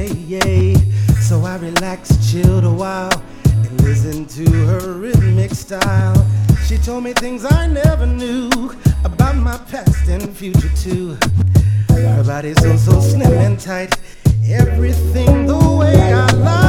So I relaxed, chilled a while, and listened to her rhythmic style. She told me things I never knew about my past and future too. Her body's so slim and tight, everything the way I like.